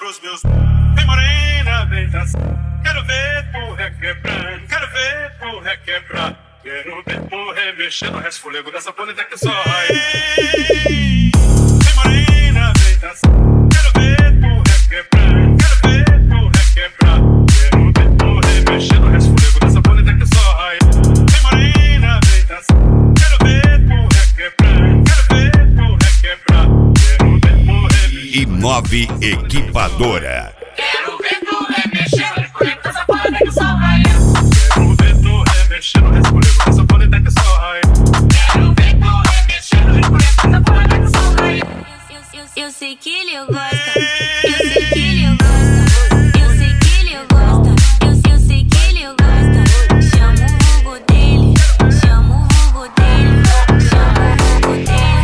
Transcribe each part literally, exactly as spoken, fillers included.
pros meus. Vem morena, vem dançar. Quero ver tu requebrando, quero ver tu requebrar. Quero ver tu remexer no resfolego dessa polenta que só vai. Vem morena, vem dançar. Quero ver tu requebrando, quero ver tu requebrar. Quero ver tu remexer no resfolego dessa polenta que só vai. Vem morena, vem dançar. Quero ver tu requebrando, quero ver tu requebrar. Quero ver tu remexer. Inove Equipadora. Quero ver tu remexer no resfolego dessa polenta que só vai. Quero ver tu remexer no resfolego dessa polenta que só vai. Quero ver tu remexer no resfolego dessa polenta que só vai. Eu sei que ele gosta, eu sei que ele gosta, eu sei que ele gosta, eu, eu sei que ele gosta. Chama o vulgo dele, chama o vulgo dele, chama o vulgo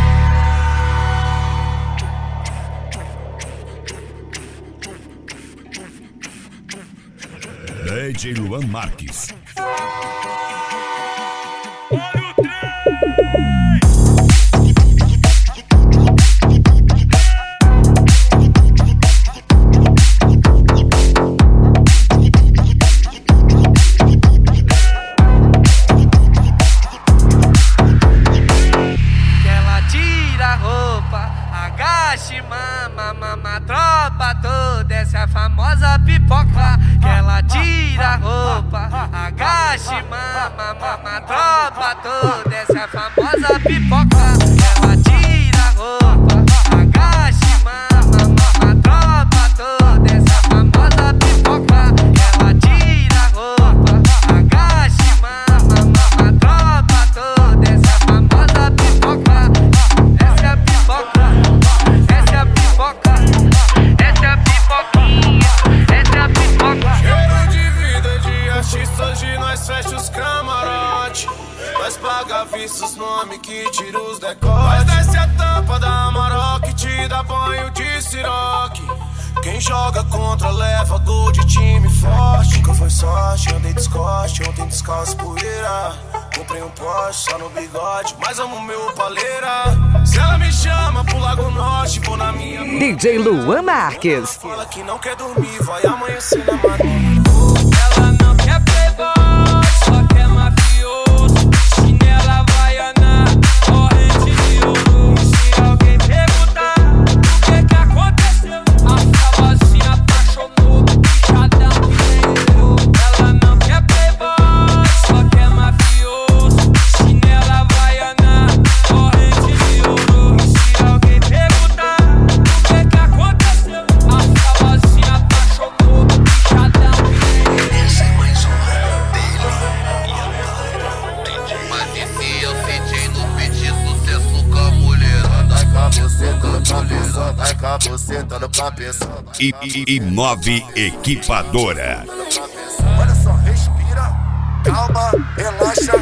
D J Luan Marques. Mama, mama, tropa toda, essa é a famosa pipoca. Que ela tira a roupa, agache, mama, mama, tropa toda, essa é a famosa pipoca. Ela tira a roupa, agache, mama, mama, tropa toda, essa é a famosa pipoca. Ela tira a roupa, agache, mama, mama, tropa toda, essa é a famosa pipoca. Essa é a pipoca. Essa é a pipoca, essa é a pipoquinha, essa é a pipoca. Cheiro de vida de artista, hoje nós fecha os camarote. Nós paga vista os nomes que tira os decotes. Nós desce a tampa da Maroc e te dá banho de siroque. Quem joga contra leva gol de time forte. Nunca foi sorte, andei descoste, ontem descalço poeira. Comprei um Porsche só no bigode, mas amo meu paleira. Se ela me chama pro Lago Norte, vou na minha. D J Luan Marques. Fala que não quer dormir, vai amanhecer na madeira. Ela não quer playboy, só quer mafioso. Chinela havaiana, corrente de ouro. Se alguém perguntar o que que aconteceu, a famosinha apaixonou, bichadão que vendeu. Ela não quer playboy, só quer mafioso. Chinela havaiana, corrente de ouro. Se alguém perguntar o que que aconteceu, a famosinha apaixonou, bichadão que vendeu. Esse é mais um rap dele. Mas e se eu senti no pedir sucesso com a mulherada? Vai com a buceta no cabeça, vai com a buceta no cabeça. I- I- Inove Equipadora. Olha só, respira, calma, relaxa.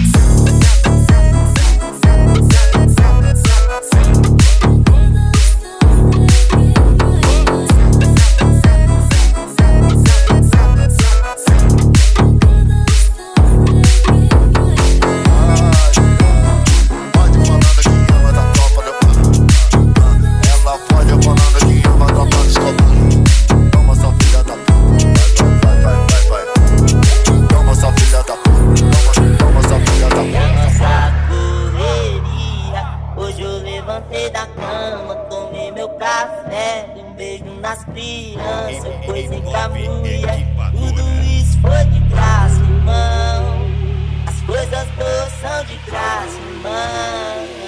Ela pode falando que ama da tropa de escobar. Toma sua filha da puta, vai, vai, vai, vai, vai. Toma sua filha da puta, toma, toma sua filha da puta. Essa correria, hoje eu levantei da cama, tomei meu café, dei um beijo nas crianças, coisa com a mulher. Tudo isso foi de graça, irmão. As coisas boas são de graça, irmão.